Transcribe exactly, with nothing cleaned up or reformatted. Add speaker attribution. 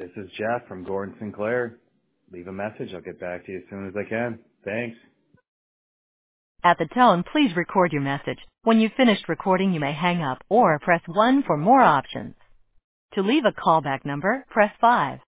Speaker 1: This is Jeff from Gordon Sinclair. Leave a message. I'll get back to you as soon as I can. Thanks.
Speaker 2: At the tone, please record your message. When you've finished recording, you may hang up or press one for more options. To leave a callback number, press five.